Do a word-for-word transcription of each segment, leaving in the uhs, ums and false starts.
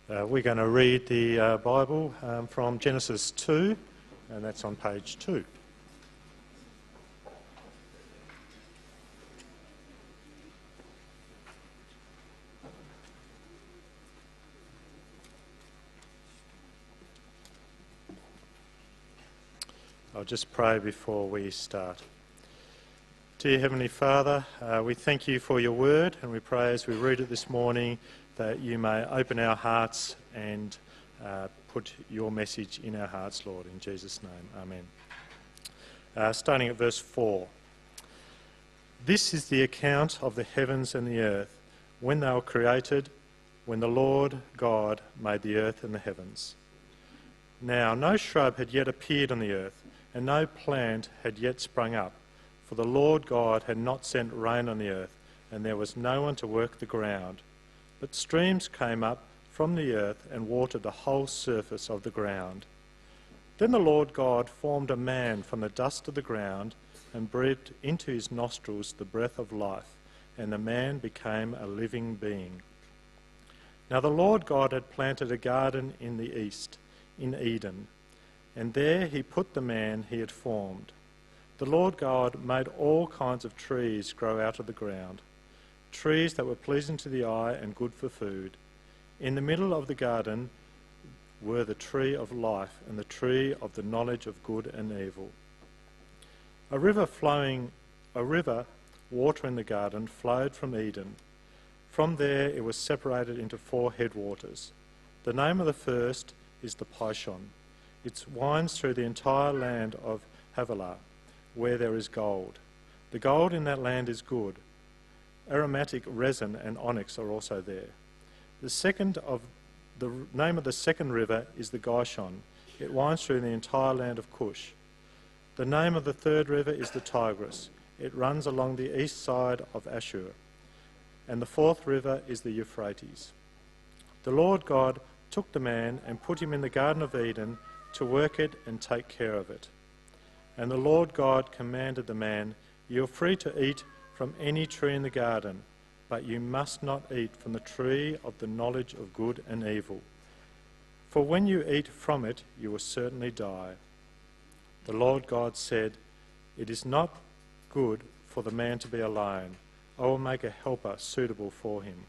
Uh, we're going to read the uh, Bible um, from Genesis two, and that's on page two. I'll just pray before we start. Dear Heavenly Father, uh, we thank you for your word, and we pray as we read it this morning that you may open our hearts and uh, put your message in our hearts, Lord, in Jesus' name. Amen. Uh, starting at verse four. This is the account of the heavens and the earth, when they were created, when the Lord God made the earth and the heavens. Now no shrub had yet appeared on the earth, and no plant had yet sprung up, for the Lord God had not sent rain on the earth, and there was no one to work the ground. But streams came up from the earth and watered the whole surface of the ground. Then the Lord God formed a man from the dust of the ground and breathed into his nostrils the breath of life, and the man became a living being. Now the Lord God had planted a garden in the east, in Eden, and there he put the man he had formed. The Lord God made all kinds of trees grow out of the ground, trees that were pleasing to the eye and good for food. In the middle of the garden were the tree of life and the tree of the knowledge of good and evil. A river flowing, a river, water in the garden, flowed from Eden. From there it was separated into four headwaters. The name of the first is the Pishon. It winds through the entire land of Havilah, where there is gold. The gold in that land is good. Aromatic resin and onyx are also there. The second of the name of the second river is the Gishon. It winds through the entire land of Cush. The name of the third river is the Tigris. It runs along the east side of Ashur. And the fourth river is the Euphrates. The Lord God took the man and put him in the Garden of Eden to work it and take care of it. And the Lord God commanded the man, "You are free to eat from any tree in the garden, but you must not eat from the tree of the knowledge of good and evil. For when you eat from it, you will certainly die." The Lord God said, "It is not good for the man to be alone. I will make a helper suitable for him."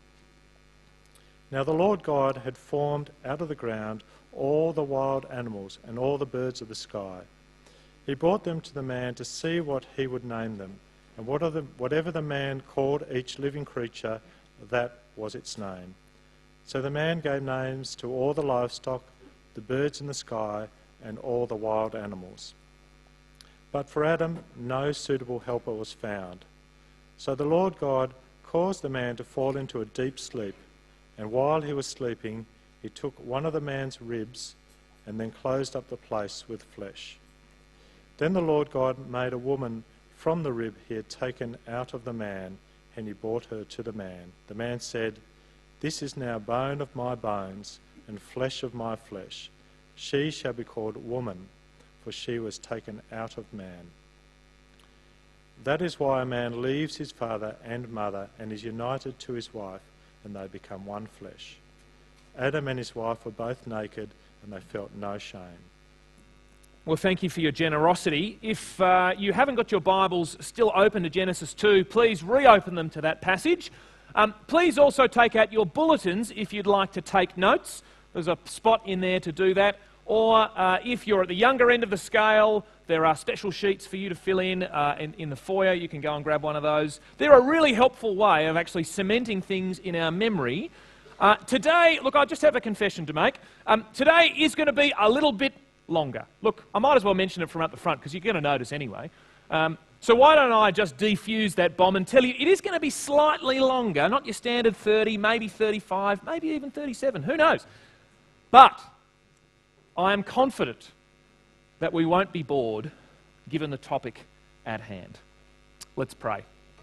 Now the Lord God had formed out of the ground all the wild animals and all the birds of the sky. He brought them to the man to see what he would name them, and what are the, whatever the man called each living creature, that was its name. So the man gave names to all the livestock, the birds in the sky, and all the wild animals. But for Adam no suitable helper was found. So the Lord God caused the man to fall into a deep sleep, and while he was sleeping, he took one of the man's ribs and then closed up the place with flesh. Then the Lord God made a woman from the rib he had taken out of the man, and he brought her to the man. The man said, "This is now bone of my bones and flesh of my flesh. She shall be called woman, for she was taken out of man." That is why a man leaves his father and mother and is united to his wife, and they become one flesh. Adam and his wife were both naked, and they felt no shame. Well, thank you for your generosity. If uh, you haven't got your Bibles still open to Genesis two, please reopen them to that passage. Um, please also take out your bulletins if you'd like to take notes. There's a spot in there to do that. Or uh, if you're at the younger end of the scale, there are special sheets for you to fill in, uh, in in the foyer. You can go and grab one of those. They're a really helpful way of actually cementing things in our memory. Uh, today, look, I just have a confession to make. Um, today is going to be a little bit longer. Look, I might as well mention it from up the front because you're going to notice anyway. Um, so why don't I just defuse that bomb and tell you it is going to be slightly longer, not your standard thirty, maybe thirty-five, maybe even thirty-seven, who knows. But I am confident that we won't be bored given the topic at hand. Let's pray.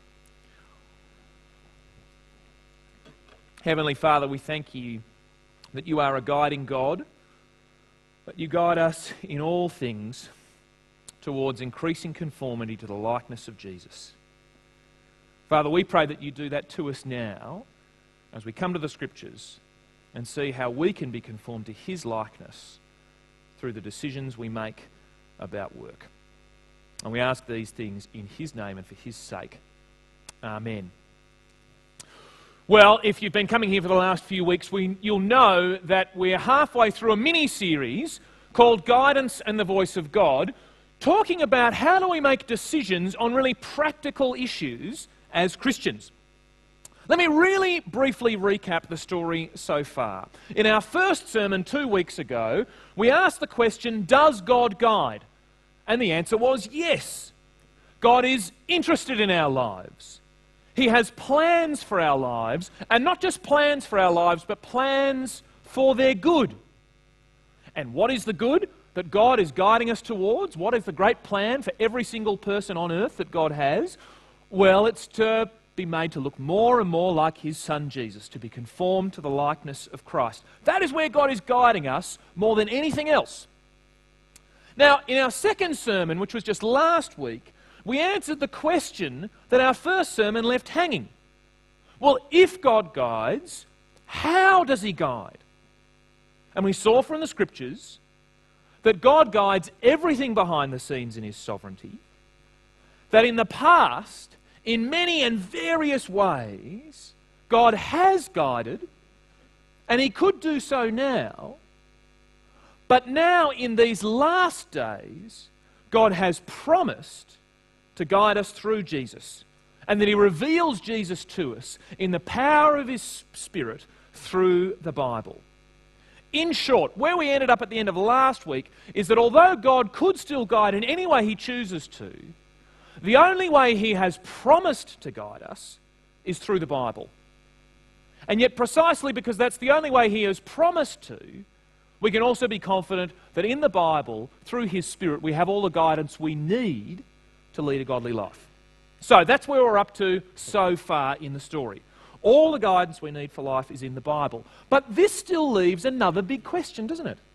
Heavenly Father, we thank you that you are a guiding God, but you guide us in all things towards increasing conformity to the likeness of Jesus. Father, we pray that you do that to us now as we come to the Scriptures, and see how we can be conformed to his likeness through the decisions we make about work. And we ask these things in his name and for his sake. Amen. Well, if you've been coming here for the last few weeks, we, you'll know that we're halfway through a mini-series called Guidance and the Voice of God, talking about how do we make decisions on really practical issues as Christians. Let me really briefly recap the story so far. In our first sermon two weeks ago, we asked the question, does God guide? And the answer was yes. God is interested in our lives. He has plans for our lives, and not just plans for our lives, but plans for their good. And what is the good that God is guiding us towards? What is the great plan for every single person on earth that God has? Well, it's to be made to look more and more like his Son Jesus, to be conformed to the likeness of Christ. That is where God is guiding us more than anything else. Now, in our second sermon, which was just last week, we answered the question that our first sermon left hanging. Well, if God guides, how does he guide? And we saw from the Scriptures that God guides everything behind the scenes in his sovereignty, that in the past, in many and various ways, God has guided, and he could do so now, but now in these last days, God has promised to guide us through Jesus, and that he reveals Jesus to us in the power of his Spirit through the Bible. In short, where we ended up at the end of last week is that although God could still guide in any way he chooses to, the only way he has promised to guide us is through the Bible. And yet precisely because that's the only way he has promised to, we can also be confident that in the Bible, through his Spirit, we have all the guidance we need to lead a godly life. So that's where we're up to so far in the story. All the guidance we need for life is in the Bible. But this still leaves another big question, doesn't it?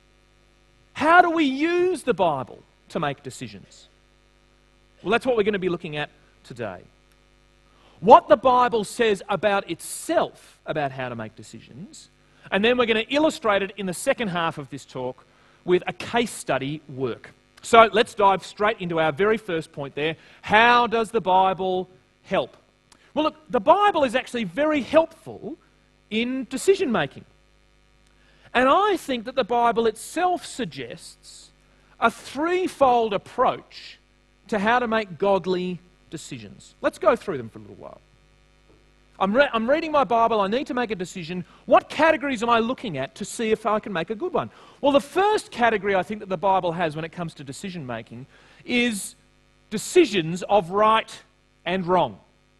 How do we use the Bible to make decisions? Well, that's what we're going to be looking at today. What the Bible says about itself about how to make decisions, and then we're going to illustrate it in the second half of this talk with a case study work. So let's dive straight into our very first point there. How does the Bible help? Well, look, the Bible is actually very helpful in decision making. And I think that the Bible itself suggests a threefold approach to how to make godly decisions. Let's go through them for a little while. I'm, re- I'm reading my Bible, I need to make a decision. What categories am I looking at to see if I can make a good one? Well, the first category I think that the Bible has when it comes to decision making is decisions of right and wrong.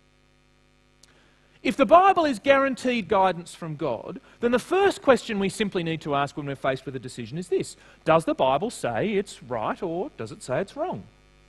If the Bible is guaranteed guidance from God, then the first question we simply need to ask when we're faced with a decision is this: does the Bible say it's right or does it say it's wrong?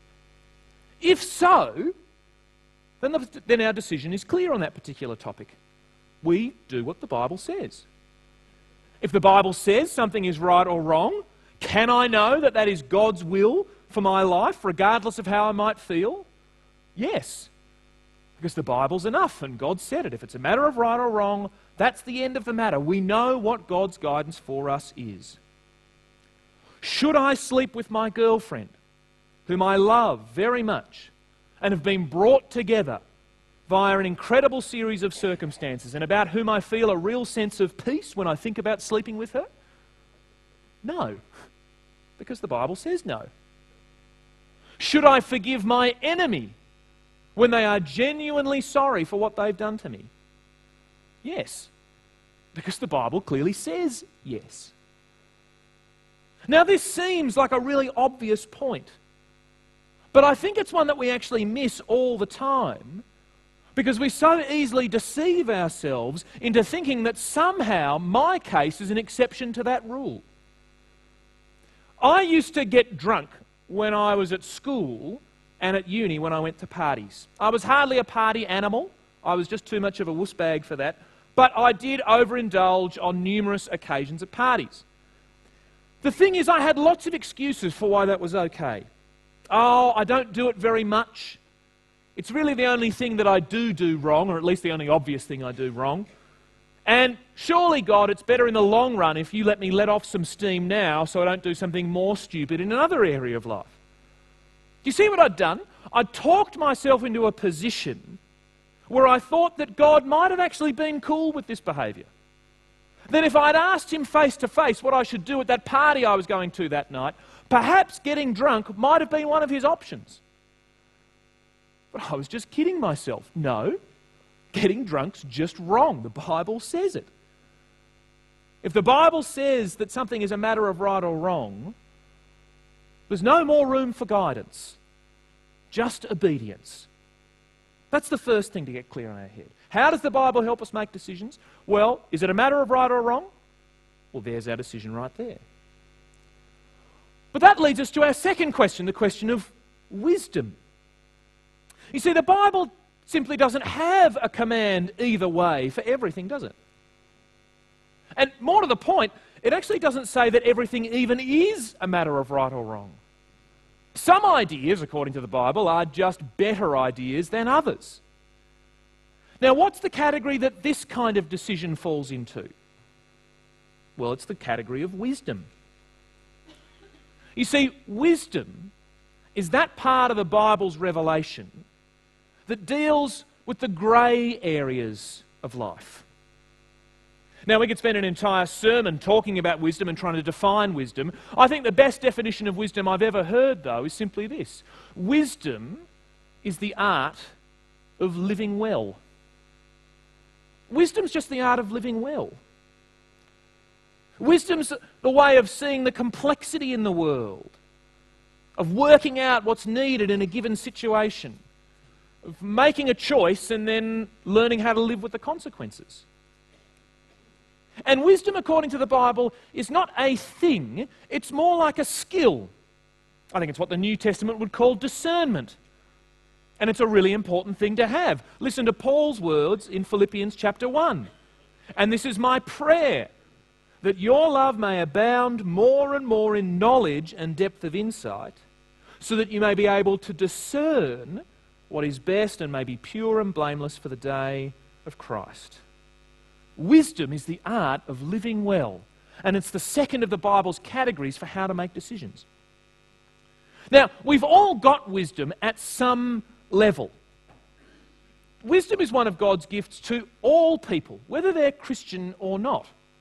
If so, then, the, then our decision is clear on that particular topic. We do what the Bible says. If the Bible says something is right or wrong, can I know that that is God's will for my life, regardless of how I might feel? Yes, because the Bible's enough and God said it. If it's a matter of right or wrong, that's the end of the matter. We know what God's guidance for us is. Should I sleep with my girlfriend, whom I love very much, and have been brought together via an incredible series of circumstances, and about whom I feel a real sense of peace when I think about sleeping with her? No, because the Bible says no. Should I forgive my enemy when they are genuinely sorry for what they've done to me? Yes, because the Bible clearly says yes. Now, this seems like a really obvious point, but I think it's one that we actually miss all the time because we so easily deceive ourselves into thinking that somehow my case is an exception to that rule. I used to get drunk when I was at school and at uni when I went to parties. I was hardly a party animal. I was just too much of a wuss bag for that. But I did overindulge on numerous occasions at parties. The thing is, I had lots of excuses for why that was okay. Oh, I don't do it very much. It's really the only thing that I do do wrong, or at least the only obvious thing I do wrong. And surely, God, it's better in the long run if you let me let off some steam now so I don't do something more stupid in another area of life. Do you see what I'd done? I talked myself into a position where I thought that God might have actually been cool with this behaviour. That if I'd asked him face to face what I should do at that party I was going to that night, perhaps getting drunk might have been one of his options. But I was just kidding myself. No, getting drunk's just wrong. The Bible says it. If the Bible says that something is a matter of right or wrong, there's no more room for guidance, just obedience. That's the first thing to get clear in our head. How does the Bible help us make decisions? Well, is it a matter of right or wrong? Well, there's our decision right there. But that leads us to our second question, the question of wisdom. You see, the Bible simply doesn't have a command either way for everything, does it? And more to the point, it actually doesn't say that everything even is a matter of right or wrong. Some ideas, according to the Bible, are just better ideas than others. Now, what's the category that this kind of decision falls into? Well, it's the category of wisdom. You see, wisdom is that part of the Bible's revelation that deals with the grey areas of life. Now, we could spend an entire sermon talking about wisdom and trying to define wisdom. I think the best definition of wisdom I've ever heard, though, is simply this. Wisdom is the art of living well. Wisdom's just the art of living well. Wisdom's the way of seeing the complexity in the world, of working out what's needed in a given situation, of making a choice and then learning how to live with the consequences. And wisdom, according to the Bible, is not a thing, it's more like a skill. I think it's what the New Testament would call discernment. And it's a really important thing to have. Listen to Paul's words in Philippians chapter one. And this is my prayer, that your love may abound more and more in knowledge and depth of insight, so that you may be able to discern what is best and may be pure and blameless for the day of Christ. Wisdom is the art of living well, and it's the second of the Bible's categories for how to make decisions. Now, we've all got wisdom at some level. Wisdom is one of God's gifts to all people, whether they're Christian or not.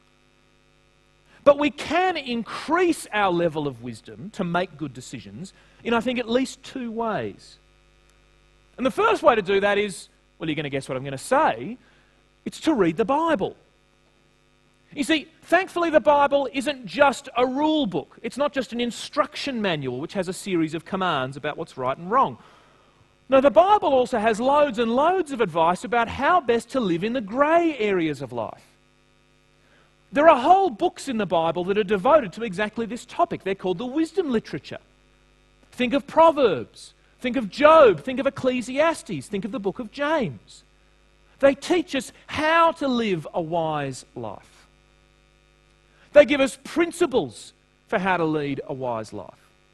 But we can increase our level of wisdom to make good decisions in, I think, at least two ways. And the first way to do that is, well, you're going to guess what I'm going to say, it's to read the Bible. You see, thankfully the Bible isn't just a rule book. It's not just an instruction manual which has a series of commands about what's right and wrong. No, the Bible also has loads and loads of advice about how best to live in the grey areas of life. There are whole books in the Bible that are devoted to exactly this topic. They're called the wisdom literature. Think of Proverbs, think of Job, think of Ecclesiastes, think of the book of James. They teach us how to live a wise life. They give us principles for how to lead a wise life.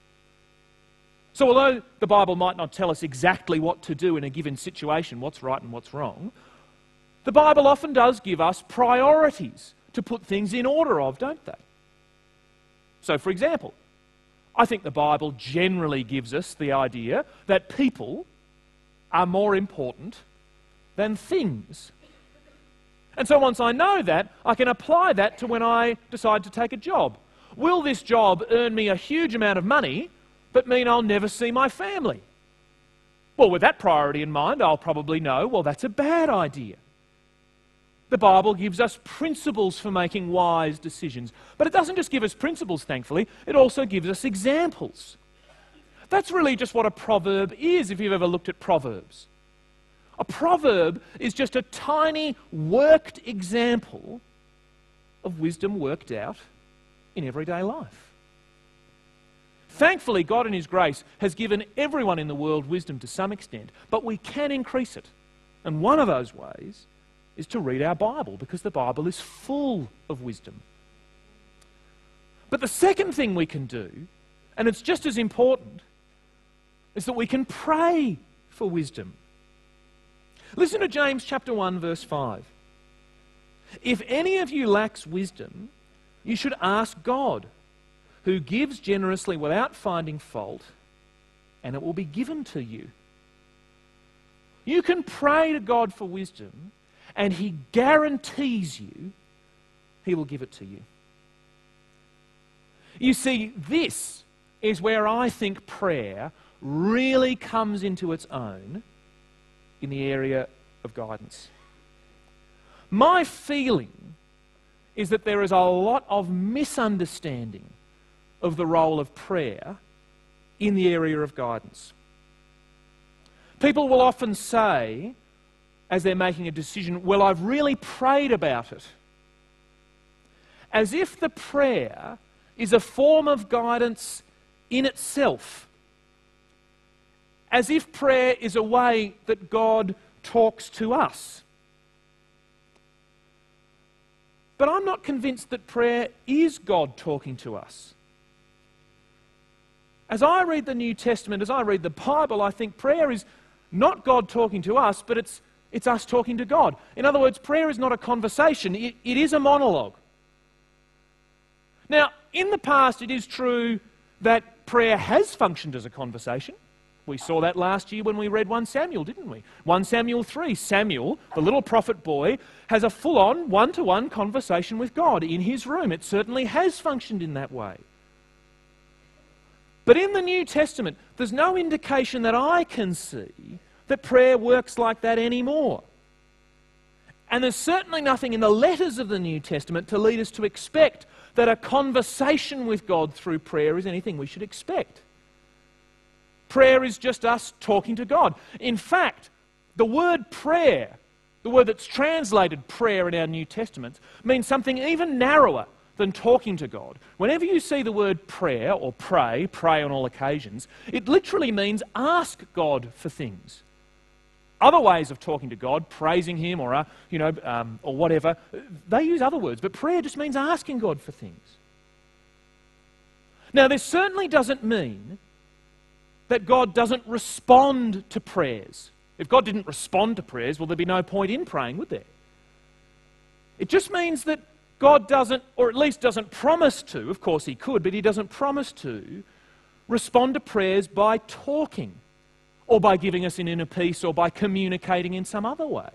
So although the Bible might not tell us exactly what to do in a given situation, what's right and what's wrong, the Bible often does give us priorities to put things in order of, don't they? So, for example, I think the Bible generally gives us the idea that people are more important than things. And so once I know that, I can apply that to when I decide to take a job. Will this job earn me a huge amount of money, but mean I'll never see my family? Well, with that priority in mind, I'll probably know, well, that's a bad idea. The Bible gives us principles for making wise decisions. But it doesn't just give us principles, thankfully, it also gives us examples. That's really just what a proverb is, if you've ever looked at Proverbs. A proverb is just a tiny, worked example of wisdom worked out in everyday life. Thankfully, God in His grace has given everyone in the world wisdom to some extent, but we can increase it. And one of those ways is to read our Bible, because the Bible is full of wisdom. But the second thing we can do, and it's just as important, is that we can pray for wisdom. Listen to James chapter one, verse five. If any of you lacks wisdom, you should ask God, who gives generously without finding fault, and it will be given to you. You can pray to God for wisdom, and He guarantees you He will give it to you. You see, this is where I think prayer really comes into its own in the area of guidance. My feeling is that there is a lot of misunderstanding of the role of prayer in the area of guidance. People will often say, as they're making a decision, well, I've really prayed about it. As if the prayer is a form of guidance in itself. As if prayer is a way that God talks to us. But I'm not convinced that prayer is God talking to us. As I read the New Testament, as I read the Bible, I think prayer is not God talking to us, but it's, it's us talking to God. In other words, prayer is not a conversation, it, it is a monologue. Now, in the past, it is true that prayer has functioned as a conversation. We saw that last year when we read First Samuel, didn't we? First Samuel three, Samuel, the little prophet boy, has a full-on one-to-one conversation with God in his room. It certainly has functioned in that way. But in the New Testament, there's no indication that I can see that prayer works like that anymore. And there's certainly nothing in the letters of the New Testament to lead us to expect that a conversation with God through prayer is anything we should expect. Prayer is just us talking to God. In fact, the word prayer, the word that's translated prayer in our New Testament, means something even narrower than talking to God. Whenever you see the word prayer or pray, pray on all occasions, it literally means ask God for things. Other ways of talking to God, praising Him or, uh, you know, um, or whatever, they use other words, but prayer just means asking God for things. Now, this certainly doesn't mean that God doesn't respond to prayers. If God didn't respond to prayers, well, there'd be no point in praying, would there? It just means that God doesn't, or at least doesn't promise to, of course He could, but He doesn't promise to respond to prayers by talking, or by giving us an inner peace, or by communicating in some other way.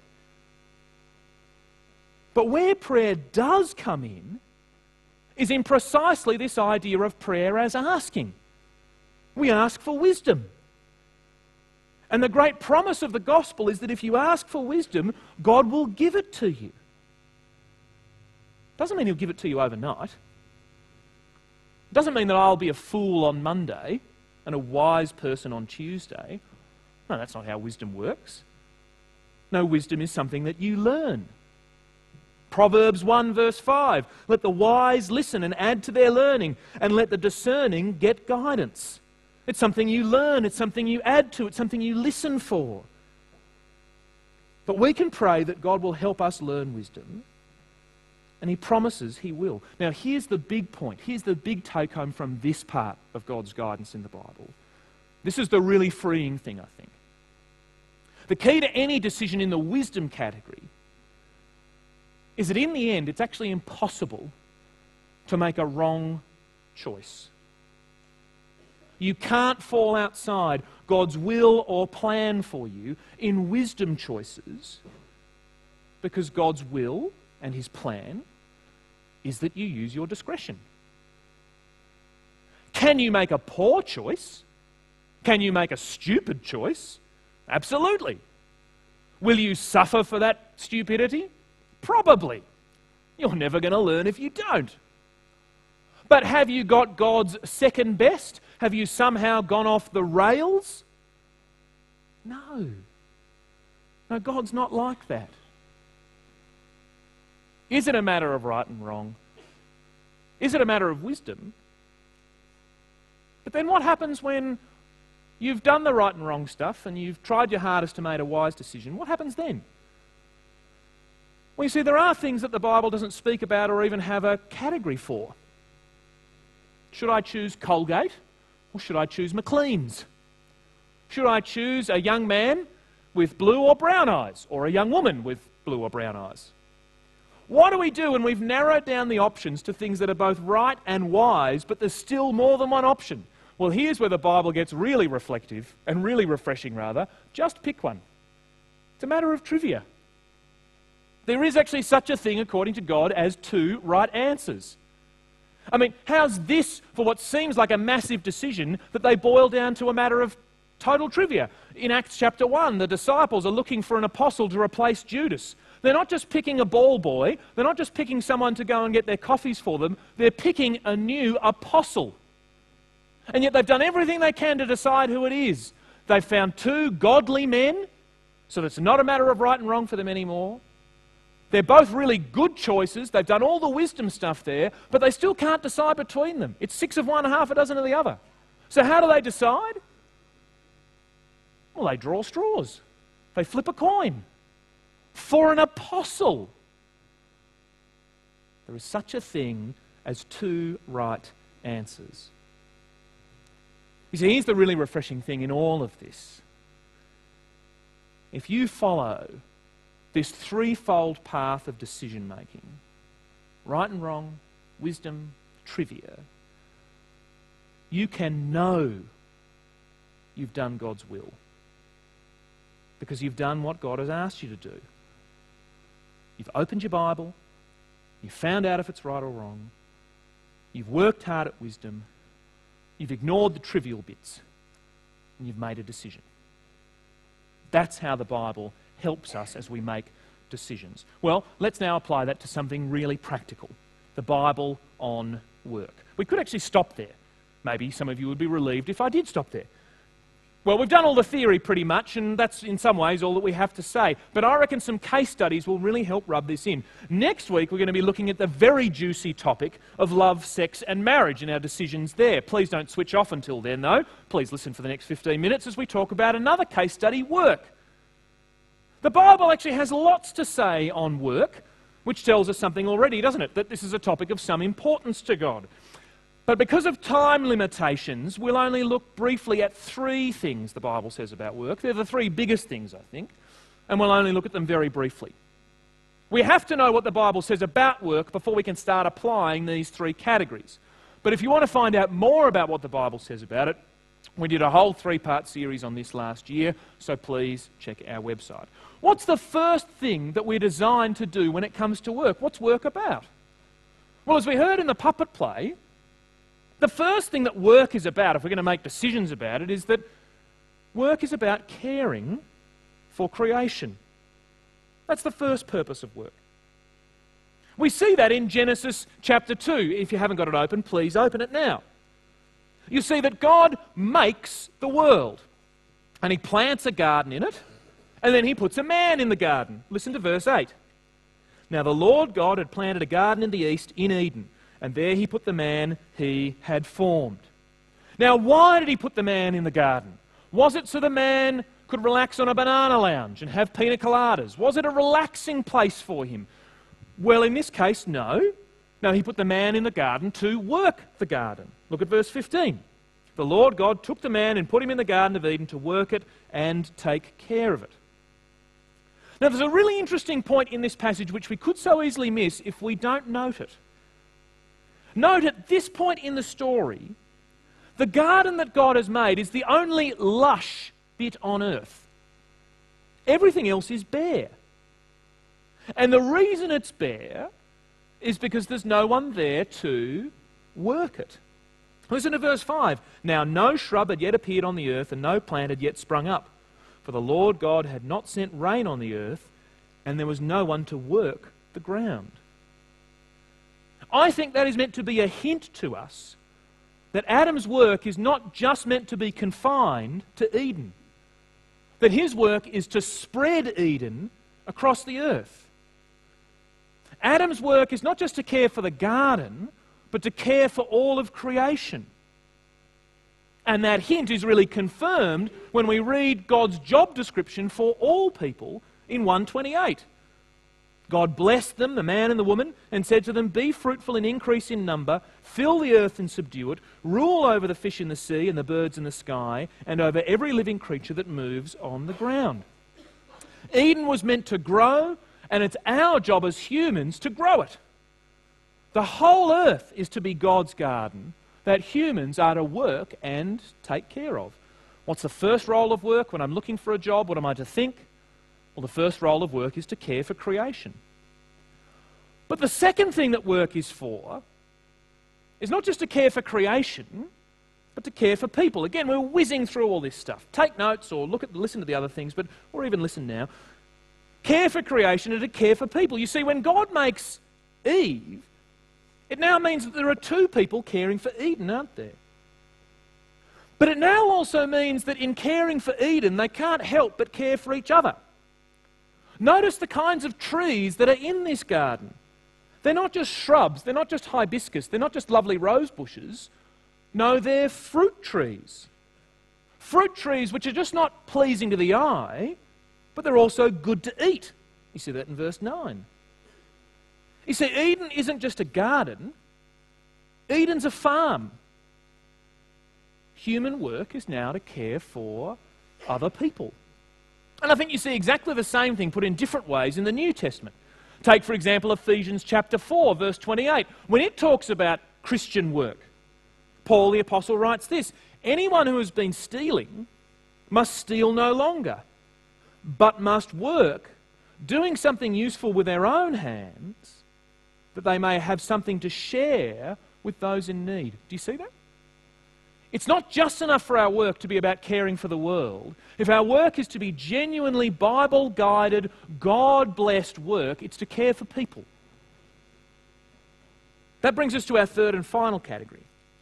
But where prayer does come in is in precisely this idea of prayer as asking. We ask for wisdom. And the great promise of the gospel is that if you ask for wisdom, God will give it to you. Doesn't mean He'll give it to you overnight. Doesn't mean that I'll be a fool on Monday and a wise person on Tuesday. No, that's not how wisdom works. No, wisdom is something that you learn. Proverbs one verse five, let the wise listen and add to their learning, and let the discerning get guidance. It's something you learn, it's something you add to, it's something you listen for. But we can pray that God will help us learn wisdom, and He promises He will. Now here's the big point, here's the big take home from this part of God's guidance in the Bible. This is the really freeing thing, I think. The key to any decision in the wisdom category is that in the end, it's actually impossible to make a wrong choice. You can't fall outside God's will or plan for you in wisdom choices, because God's will and His plan is that you use your discretion. Can you make a poor choice? Can you make a stupid choice? Absolutely. Will you suffer for that stupidity? Probably. You're never going to learn if you don't. But have you got God's second best? Have you somehow gone off the rails? No. No, God's not like that. Is it a matter of right and wrong? Is it a matter of wisdom? But then what happens when you've done the right and wrong stuff and you've tried your hardest to make a wise decision? What happens then? Well, you see, there are things that the Bible doesn't speak about or even have a category for. Should I choose Colgate or should I choose McLean's? Should I choose a young man with blue or brown eyes or a young woman with blue or brown eyes? What do we do when we've narrowed down the options to things that are both right and wise, but there's still more than one option? Well, here's where the Bible gets really reflective, and really refreshing rather. Just pick one. It's a matter of trivia. There is actually such a thing, according to God, as two right answers. I mean, how's this for what seems like a massive decision that they boil down to a matter of total trivia? In Acts chapter one, the disciples are looking for an apostle to replace Judas. They're not just picking a ball boy. They're not just picking someone to go and get their coffees for them. They're picking a new apostle. And yet they've done everything they can to decide who it is. They've found two godly men, so that it's not a matter of right and wrong for them anymore. They're both really good choices. They've done all the wisdom stuff there, but they still can't decide between them. It's six of one, half a dozen of the other. So how do they decide? Well, they draw straws. They flip a coin. For an apostle, there is such a thing as two right answers. You see, here's the really refreshing thing in all of this. If you follow this threefold path of decision-making, right and wrong, wisdom, trivia, you can know you've done God's will because you've done what God has asked you to do. You've opened your Bible, you've found out if it's right or wrong, you've worked hard at wisdom, you've ignored the trivial bits, and you've made a decision. That's how the Bible helps us as we make decisions. Well, let's now apply that to something really practical. The Bible on work. We could actually stop there. Maybe some of you would be relieved if I did stop there. Well, we've done all the theory pretty much, and that's in some ways all that we have to say. But I reckon some case studies will really help rub this in. Next week, we're going to be looking at the very juicy topic of love, sex, and marriage and our decisions there. Please don't switch off until then, though. Please listen for the next fifteen minutes as we talk about another case study, work. The Bible actually has lots to say on work, which tells us something already, doesn't it? That this is a topic of some importance to God. But because of time limitations, we'll only look briefly at three things the Bible says about work. They're the three biggest things, I think, and we'll only look at them very briefly. We have to know what the Bible says about work before we can start applying these three categories. But if you want to find out more about what the Bible says about it, we did a whole three-part series on this last year, so please check our website. What's the first thing that we're designed to do when it comes to work? What's work about? Well, as we heard in the puppet play, the first thing that work is about, if we're going to make decisions about it, is that work is about caring for creation. That's the first purpose of work. We see that in Genesis chapter two. If you haven't got it open, please open it now. You see that God makes the world, and He plants a garden in it, and then He puts a man in the garden. Listen to verse eight. Now the Lord God had planted a garden in the east in Eden, and there He put the man He had formed. Now, why did He put the man in the garden? Was it so the man could relax on a banana lounge and have pina coladas? Was it a relaxing place for him? Well, in this case, no. No, He put the man in the garden to work the garden. Look at verse fifteen. The Lord God took the man and put him in the Garden of Eden to work it and take care of it. Now, there's a really interesting point in this passage which we could so easily miss if we don't note it. Note at this point in the story, the garden that God has made is the only lush bit on earth. Everything else is bare. And the reason it's bare is because there's no one there to work it. Listen to verse five. Now no shrub had yet appeared on the earth, and no plant had yet sprung up. For the Lord God had not sent rain on the earth, and there was no one to work the ground. I think that is meant to be a hint to us that Adam's work is not just meant to be confined to Eden. That his work is to spread Eden across the earth. Adam's work is not just to care for the garden, but to care for all of creation. And that hint is really confirmed when we read God's job description for all people in one twenty-eight. God blessed them, the man and the woman, and said to them, "Be fruitful and increase in number, fill the earth and subdue it, rule over the fish in the sea and the birds in the sky, and over every living creature that moves on the ground." Eden was meant to grow and it's our job as humans to grow it. The whole earth is to be God's garden that humans are to work and take care of. What's the first role of work when I'm looking for a job? What am I to think? Well, the first role of work is to care for creation. But the second thing that work is for is not just to care for creation, but to care for people. Again, we're whizzing through all this stuff. Take notes or look at, listen to the other things, but or even listen now. Care for creation and to care for people. You see, when God makes Eve, it now means that there are two people caring for Eden, aren't there? But it now also means that in caring for Eden, they can't help but care for each other. Notice the kinds of trees that are in this garden. They're not just shrubs, they're not just hibiscus, they're not just lovely rose bushes. No, they're fruit trees. Fruit trees which are just not pleasing to the eye, but they're also good to eat. You see that in verse nine. You see, Eden isn't just a garden, Eden's a farm. Human work is now to care for other people. And I think you see exactly the same thing put in different ways in the New Testament. Take, for example, Ephesians chapter four, verse twenty-eight. When it talks about Christian work, Paul the Apostle writes this: anyone who has been stealing must steal no longer, but must work, doing something useful with their own hands, that they may have something to share with those in need. Do you see that? It's not just enough for our work to be about caring for the world. If our work is to be genuinely Bible-guided, God-blessed work, it's to care for people. That brings us to our third and final category.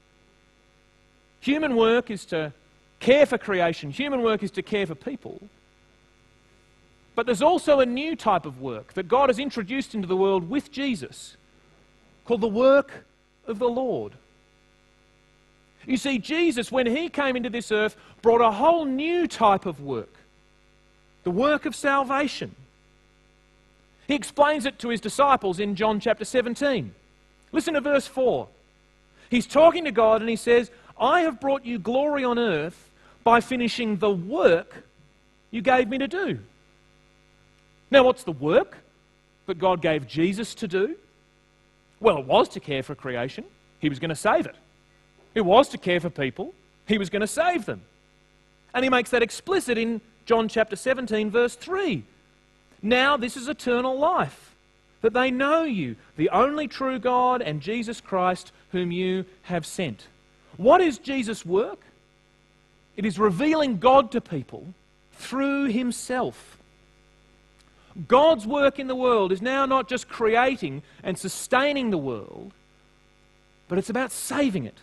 Human work is to care for creation. Human work is to care for people. But there's also a new type of work that God has introduced into the world with Jesus, called the work of the Lord. You see, Jesus, when he came into this earth, brought a whole new type of work, the work of salvation. He explains it to his disciples in John chapter seventeen. Listen to verse four. He's talking to God and he says, I have brought you glory on earth by finishing the work you gave me to do. Now, what's the work that God gave Jesus to do? Well, it was to care for creation. He was going to save it. It was to care for people. He was going to save them. And he makes that explicit in John chapter seventeen, verse three. Now this is eternal life, that they know you, the only true God, and Jesus Christ, whom you have sent. What is Jesus' work? It is revealing God to people through himself. God's work in the world is now not just creating and sustaining the world, but it's about saving it.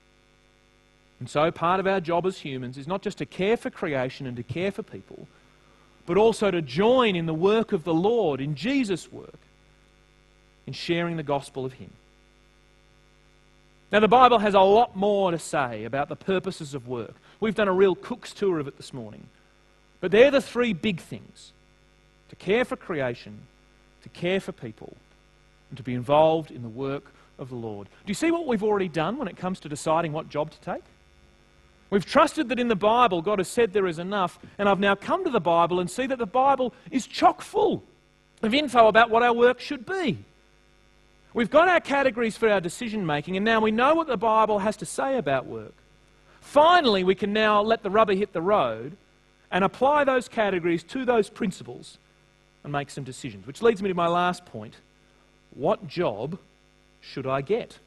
And so part of our job as humans is not just to care for creation and to care for people, but also to join in the work of the Lord, in Jesus' work, in sharing the gospel of him. Now, the Bible has a lot more to say about the purposes of work. We've done a real cook's tour of it this morning. But they're the three big things: to care for creation, to care for people, and to be involved in the work of the Lord. Do you see what we've already done when it comes to deciding what job to take? We've trusted that in the Bible God has said there is enough, and I've now come to the Bible and see that the Bible is chock full of info about what our work should be. We've got our categories for our decision making, and now we know what the Bible has to say about work. Finally, we can now let the rubber hit the road and apply those categories to those principles and make some decisions. Which leads me to my last point. What job should I get?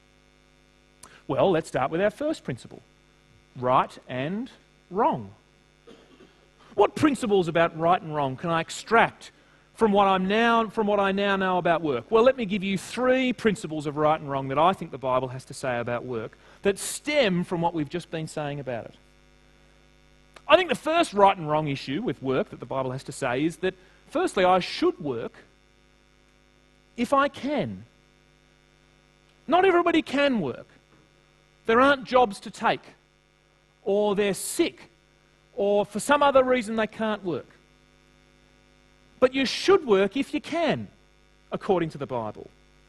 Well, let's start with our first principle. Right and wrong. What principles about right and wrong can I extract from what I'm now from what I now know about work? Well, let me give you three principles of right and wrong that I think the Bible has to say about work that stem from what we've just been saying about it. I think the first right and wrong issue with work that the Bible has to say is that, firstly, I should work if I can. Not everybody can work. There aren't jobs to take, or they're sick, or for some other reason they can't work. But you should work if you can, according to the Bible.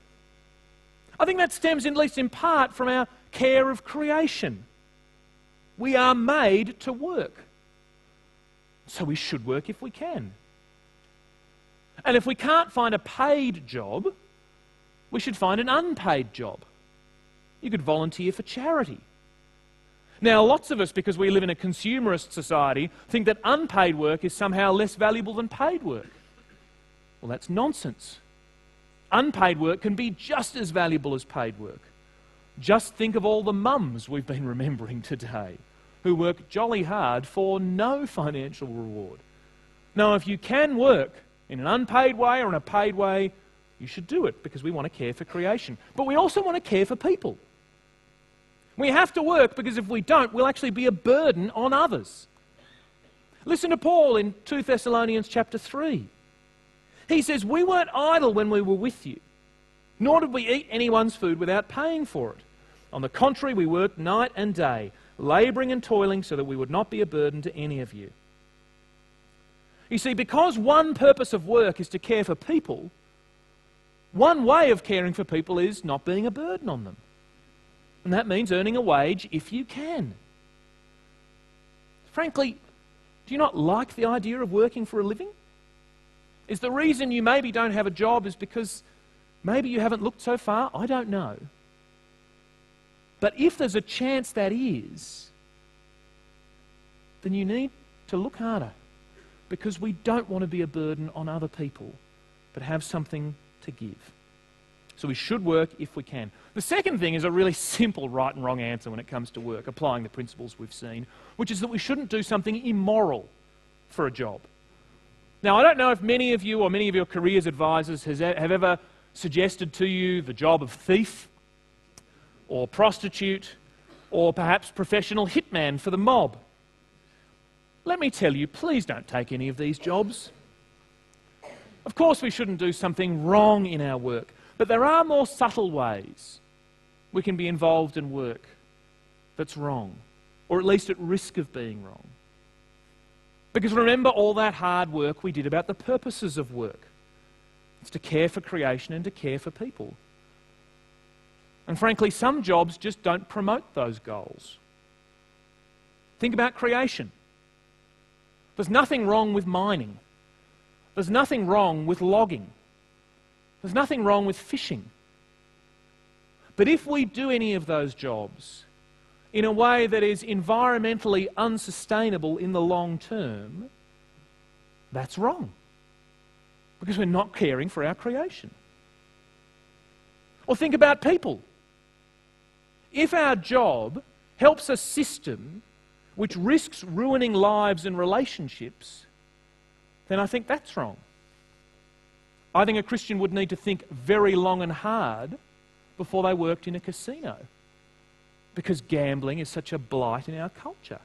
I think that stems, at least in part, from our care of creation. We are made to work, so we should work if we can. And if we can't find a paid job, we should find an unpaid job. You could volunteer for charity. Now, lots of us, because we live in a consumerist society, think that unpaid work is somehow less valuable than paid work. Well, that's nonsense. Unpaid work can be just as valuable as paid work. Just think of all the mums we've been remembering today who work jolly hard for no financial reward. Now, if you can work in an unpaid way or in a paid way, you should do it because we want to care for creation. But we also want to care for people. We have to work because if we don't, we'll actually be a burden on others. Listen to Paul in Second Thessalonians chapter three. He says, "We weren't idle when we were with you, nor did we eat anyone's food without paying for it. On the contrary, we worked night and day, labouring and toiling so that we would not be a burden to any of you." You see, because one purpose of work is to care for people, one way of caring for people is not being a burden on them. And that means earning a wage if you can. Frankly, do you not like the idea of working for a living? Is the reason you maybe don't have a job is because maybe you haven't looked so far? I don't know. But if there's a chance that is, then you need to look harder, because we don't want to be a burden on other people, but have something to give. So we should work if we can. The second thing is a really simple right and wrong answer when it comes to work, applying the principles we've seen, which is that we shouldn't do something immoral for a job. Now, I don't know if many of you or many of your careers advisors has, have ever suggested to you the job of thief or prostitute or perhaps professional hitman for the mob. Let me tell you, please don't take any of these jobs. Of course, we shouldn't do something wrong in our work, but there are more subtle ways we can be involved in work that's wrong, or at least at risk of being wrong. Because remember all that hard work we did about the purposes of work. It's to care for creation and to care for people. And frankly, some jobs just don't promote those goals. Think about creation. There's nothing wrong with mining. There's nothing wrong with logging. There's nothing wrong with fishing. But if we do any of those jobs in a way that is environmentally unsustainable in the long term, that's wrong, because we're not caring for our creation. Or think about people. If our job helps a system which risks ruining lives and relationships, then I think that's wrong. I think a Christian would need to think very long and hard before they worked in a casino, because gambling is such a blight in our culture.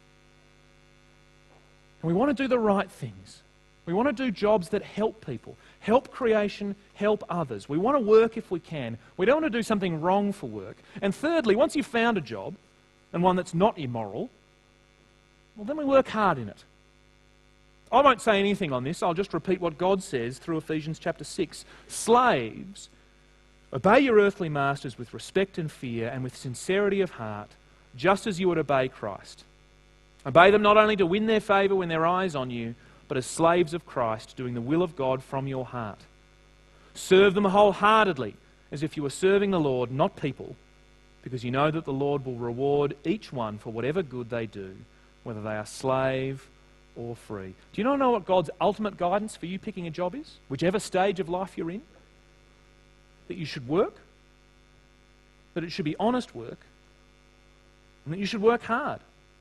And we want to do the right things. We want to do jobs that help people, help creation, help others. We want to work if we can. We don't want to do something wrong for work. And thirdly, once you've found a job, and one that's not immoral, well, then we work hard in it. I won't say anything on this. I'll just repeat what God says through Ephesians chapter six. Slaves, obey your earthly masters with respect and fear and with sincerity of heart, just as you would obey Christ. Obey them not only to win their favour when their eye is on you, but as slaves of Christ, doing the will of God from your heart. Serve them wholeheartedly, as if you were serving the Lord, not people, because you know that the Lord will reward each one for whatever good they do, whether they are slave or free. Do you not know what God's ultimate guidance for you picking a job is? Whichever stage of life you're in? That you should work, that it should be honest work, and that you should work hard.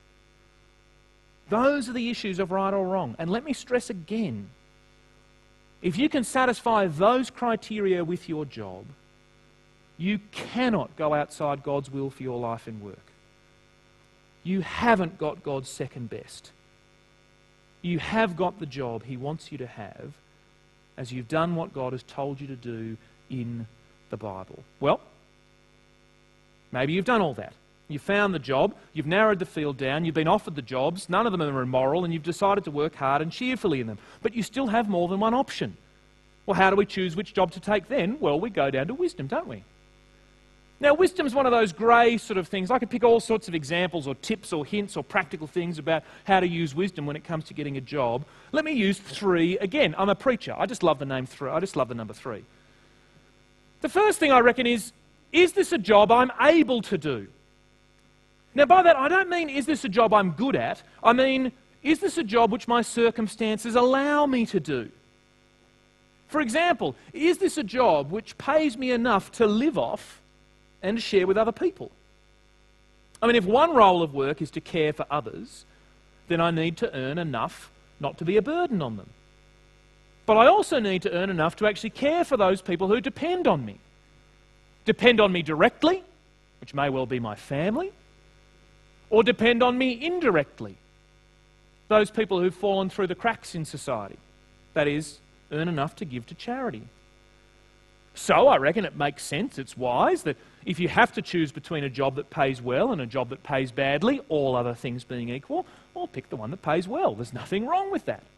Those are the issues of right or wrong. And let me stress again, if you can satisfy those criteria with your job, you cannot go outside God's will for your life and work. You haven't got God's second best. You have got the job He wants you to have as you've done what God has told you to do in the Bible. Well, maybe you've done all that. You've found the job, you've narrowed the field down, you've been offered the jobs, none of them are immoral, and you've decided to work hard and cheerfully in them. But you still have more than one option. Well, how do we choose which job to take then? Well, we go down to wisdom, don't we? Now, wisdom's one of those grey sort of things. I could pick all sorts of examples or tips or hints or practical things about how to use wisdom when it comes to getting a job. Let me use three again. I'm a preacher. I just love the name three. I just love the number three. The first thing I reckon is, is this a job I'm able to do? Now, by that, I don't mean, is this a job I'm good at? I mean, is this a job which my circumstances allow me to do? For example, is this a job which pays me enough to live off and to share with other people? I mean, if one role of work is to care for others, then I need to earn enough not to be a burden on them. But I also need to earn enough to actually care for those people who depend on me. Depend on me directly, which may well be my family, or depend on me indirectly, those people who've fallen through the cracks in society. That is, earn enough to give to charity. So I reckon it makes sense, it's wise, that if you have to choose between a job that pays well and a job that pays badly, all other things being equal, well, pick the one that pays well. There's nothing wrong with that.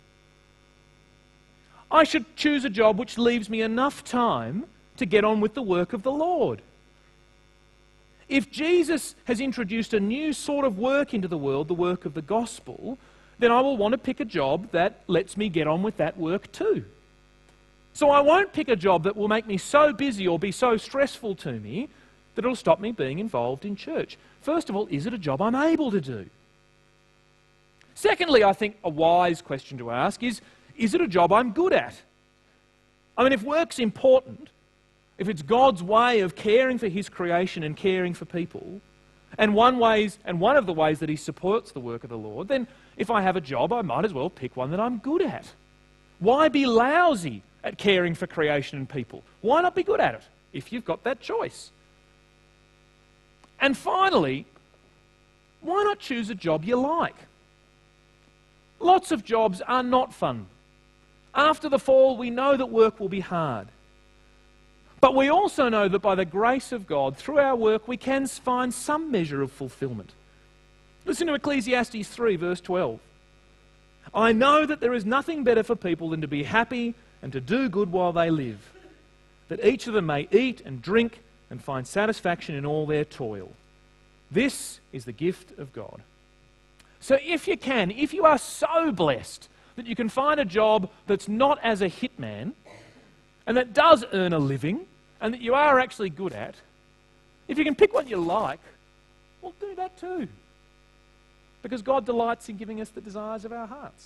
I should choose a job which leaves me enough time to get on with the work of the Lord. If Jesus has introduced a new sort of work into the world, the work of the gospel, then I will want to pick a job that lets me get on with that work too. So I won't pick a job that will make me so busy or be so stressful to me that it'll stop me being involved in church. First of all, is it a job I'm able to do? Secondly, I think a wise question to ask is, is it a job I'm good at? I mean, if work's important, if it's God's way of caring for his creation and caring for people, and one ways and one of the ways that he supports the work of the Lord, then if I have a job, I might as well pick one that I'm good at. Why be lousy at caring for creation and people? Why not be good at it if you've got that choice? And finally, why not choose a job you like? Lots of jobs are not fun. After the fall, we know that work will be hard. But we also know that by the grace of God, through our work, we can find some measure of fulfillment. Listen to Ecclesiastes three, verse twelve. I know that there is nothing better for people than to be happy and to do good while they live, that each of them may eat and drink and find satisfaction in all their toil. This is the gift of God. So if you can, if you are so blessed that you can find a job that's not as a hitman and that does earn a living and that you are actually good at, if you can pick one you like, well, do that too. Because God delights in giving us the desires of our hearts.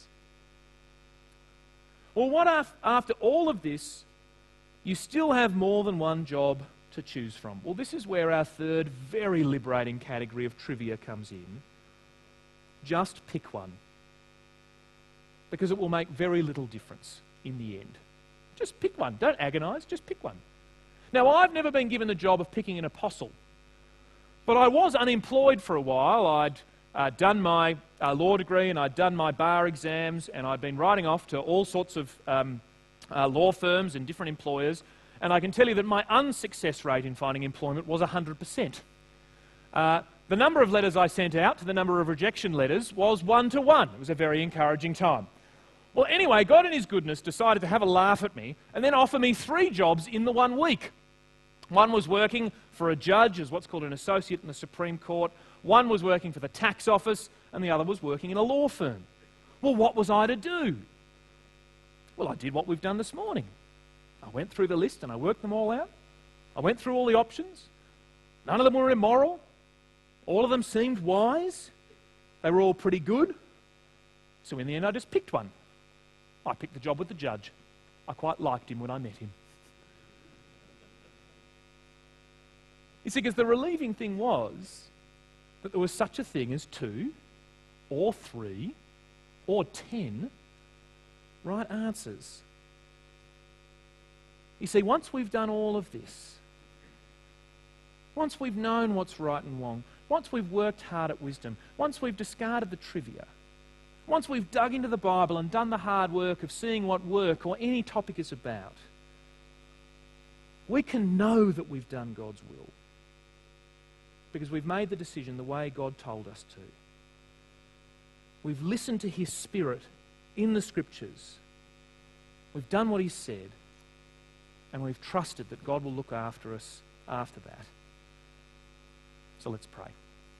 Well, what if, after all of this, you still have more than one job to choose from? Well, this is where our third very liberating category of trivia comes in. Just pick one. Because it will make very little difference in the end. Just pick one. Don't agonise, just pick one. Now, I've never been given the job of picking an apostle, but I was unemployed for a while. I'd uh, done my uh, law degree and I'd done my bar exams and I'd been writing off to all sorts of um, uh, law firms and different employers, and I can tell you that my unsuccess rate in finding employment was one hundred percent. Uh, the number of letters I sent out to the number of rejection letters was one to one. It was a very encouraging time. Well, anyway, God in his goodness decided to have a laugh at me and then offer me three jobs in the one week. One was working for a judge as what's called an associate in the Supreme Court. One was working for the tax office, and the other was working in a law firm. Well, what was I to do? Well, I did what we've done this morning. I went through the list and I worked them all out. I went through all the options. None of them were immoral. All of them seemed wise. They were all pretty good. So in the end, I just picked one. I picked the job with the judge. I quite liked him when I met him. You see, because the relieving thing was that there was such a thing as two or three or ten right answers. You see, once we've done all of this, once we've known what's right and wrong, once we've worked hard at wisdom, once we've discarded the trivia, once we've dug into the Bible and done the hard work of seeing what work or any topic is about, we can know that we've done God's will because we've made the decision the way God told us to. We've listened to his Spirit in the Scriptures. We've done what he said, and we've trusted that God will look after us after that. So let's pray.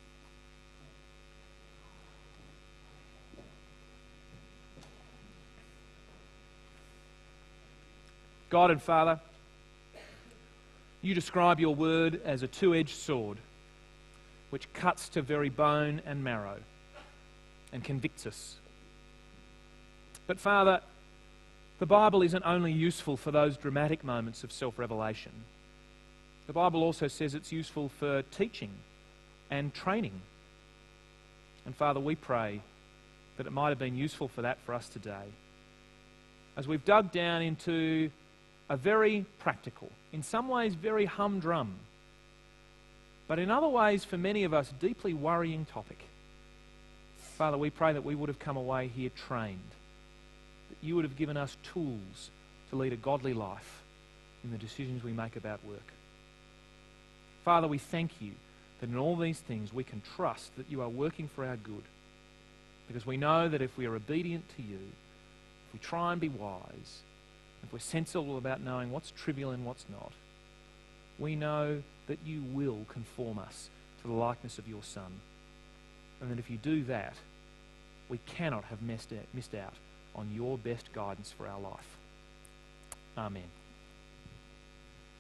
God and Father, you describe your word as a two-edged sword which cuts to very bone and marrow and convicts us. But Father, the Bible isn't only useful for those dramatic moments of self-revelation. The Bible also says it's useful for teaching and training. And Father, we pray that it might have been useful for that for us today. As we've dug down into a very practical, in some ways very humdrum, but in other ways for many of us deeply worrying topic. Father, we pray that we would have come away here trained, that you would have given us tools to lead a godly life in the decisions we make about work. Father, we thank you that in all these things we can trust that you are working for our good, because we know that if we are obedient to you, if we try and be wise, if we're sensible about knowing what's trivial and what's not, we know that you will conform us to the likeness of your Son. And that if you do that, we cannot have missed out, missed out on your best guidance for our life. Amen.